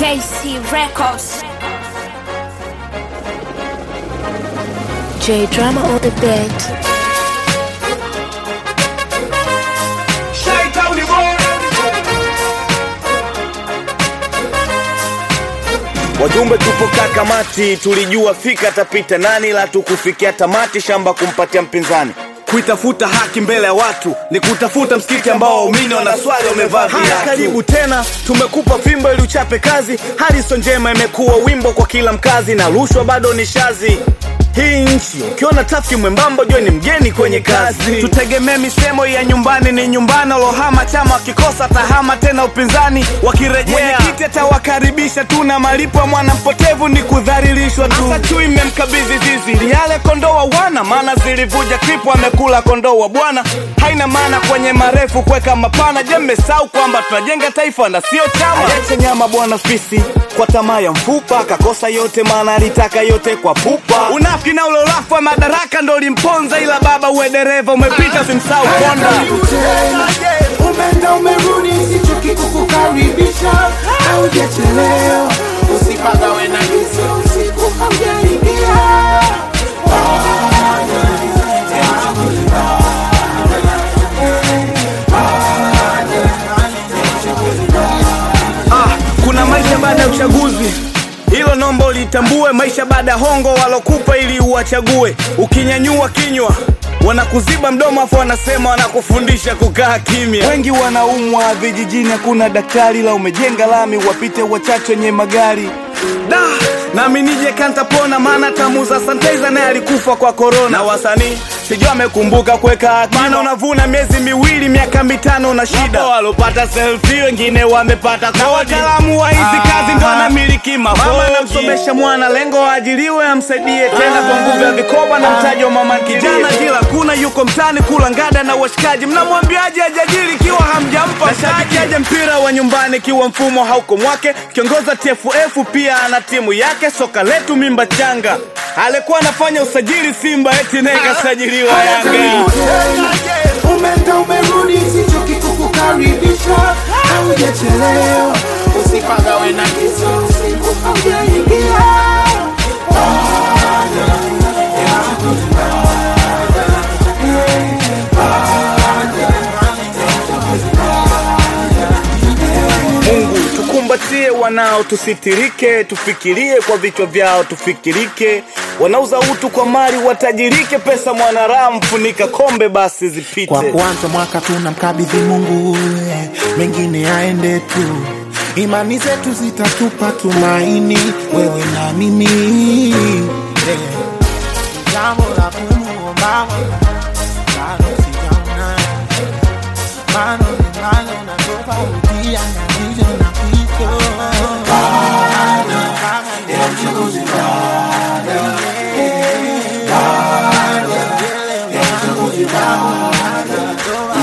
KC Records. J Drama on the beat. Wajumbe tupo kakamati, tulijua fika tapita nani, la tukufikia tamati, shamba kumpatia mpinzani. Kuitafuta haki mbele ya watu ni kutafuta msikiti ambao waumini wanaswali wamevaa viatu. Karibu tena, tumekupa fimbo ili uchape kazi. Harrison njema imekuwa wimbo kwa kila mkazi, na rushwa bado ni shazi. Hii nchi ukiona tafiki mwembamba jua ni mgeni kwenye kazi. Tutegemea misemo ya nyumbani ni nyumbani, lohama chama wakikosa tahama tena upinzani wakirejea. Mwenyekiti atawakaribisha tu na malipo ya mwana mpotevu ni kudhalilishwa tu. Asa chui memkabidhi zizi yale kondoa wana, maana zilivuja kripu amekula kondoa bwana. Haina maana kwenye marefu kweka mapana, jembe sau kwamba tunajenga taifa na sio chama. Ayache nyama bwana fisi kwa tamaa ya mfupa, kakosa yote maana alitaka yote kwa pupa. Unafiki na ulolafu wa madaraka ndo limponza, ila baba uwe dereva umepita simsau konda. Umenda umerudi sichoki kukukaribisha, haujachelewa usipagawe na giza usiku haujaingia. Kuna maisha baada ya uchaguzi, hilo nombo litambue. Maisha baada ya hongo walokupa ili uwachague. Ukinyanyua kinywa wanakuziba mdomo, afu wanasema wanakufundisha kukaa kimya. Wengi wanaumwa vijijini, hakuna daktari, la umejenga lami wapite wachache wenye magari. Da, nami nije kantapona, maana tamuza sanitizer naye alikufa kwa corona. Na wasanii sijua amekumbuka kuweka akiba, maana unavuna miezi miwili miaka mitano na shida. Wapo walopata selfie wengine wamepata kodi, na wataalamu wa hizi kazi ndo wanamiliki mafodi. Mama namsomesha mwana lengo waajiriwe, amsaidie tena kwa nguvu ya vikoba na mtaji wa mama ntilie. Kijana jila kuna yuko mtani kula ngada na washikaji, mnamwambiaje ajajiri kiwa hamjampa mtaji? Aje mpira wa nyumbani kiwa mfumo hauko mwake, kiongoza TFF pia ana timu yake. Soka letu mimba changa, alikuwa anafanya usajili Simba eti neka sajiliwa Yanga. Umenda umerudi sichoki kukukaribisha, haujachelewa usipagawe na giza usiku haujaingia. Mungu tukumbatie wanao, tusitirike, tufikirie kwa vichwa vyao, tufikirike. Wanauza utu kwa mali watajirike, pesa mwanaramu funika kombe basi zipite. Kwa kuanza mwaka tunamkabidhi Mungu, mengine aende tu. Imani zetu zitatupa tumaini, wewe na mimi. Jambo la kumuomba bado sijaona, mano natoka utia na hizo na kicho. Ya mchukuzi bado, ya mchukuzi bado.